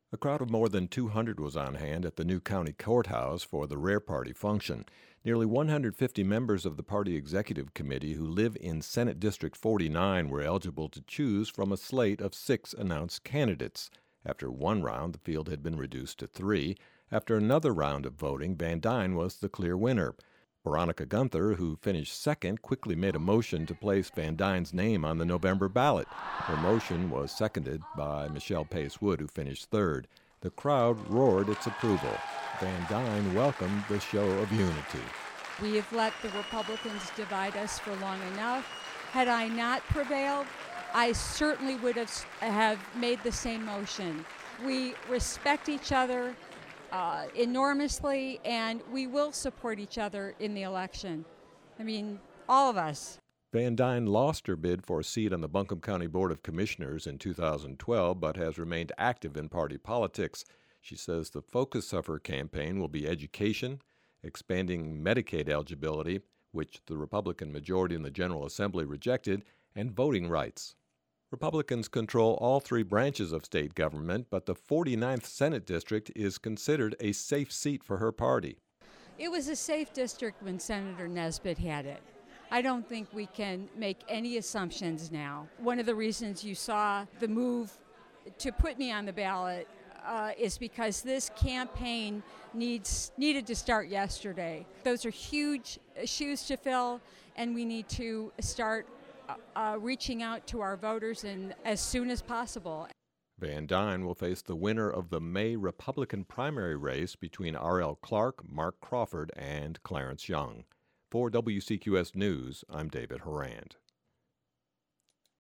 A crowd of more than 200 was on hand at the new county courthouse for the rare party function. Nearly 150 members of the party executive committee who live in Senate District 49 were eligible to choose from a slate of 6 announced candidates. After one round, the field had been reduced to 3. After another round of voting, Van Dyne was the clear winner. Veronica Gunther, who finished second, quickly made a motion to place Van Dyne's name on the November ballot. Her motion was seconded by Michelle Pace Wood, who finished third. The crowd roared its approval. Van Dyne welcomed the show of unity. We have let the Republicans divide us for long enough. Had I not prevailed, I certainly would have made the same motion. We respect each other enormously, and we will support each other in the election. I mean, all of us. Van Dyne lost her bid for a seat on the Buncombe County Board of Commissioners in 2012, but has remained active in party politics. She says the focus of her campaign will be education, expanding Medicaid eligibility, which the Republican majority in the General Assembly rejected, and voting rights. Republicans control all 3 branches of state government, but the 49th Senate District is considered a safe seat for her party. It was a safe district when Senator Nesbitt had it. I don't think we can make any assumptions now. One of the reasons you saw the move to put me on the ballot is because this campaign needed to start yesterday. Those are huge shoes to fill, and we need to start reaching out to our voters as soon as possible. Van Dyne will face the winner of the May Republican primary race between R.L. Clark, Mark Crawford, and Clarence Young. For WCQS News, I'm David Horand.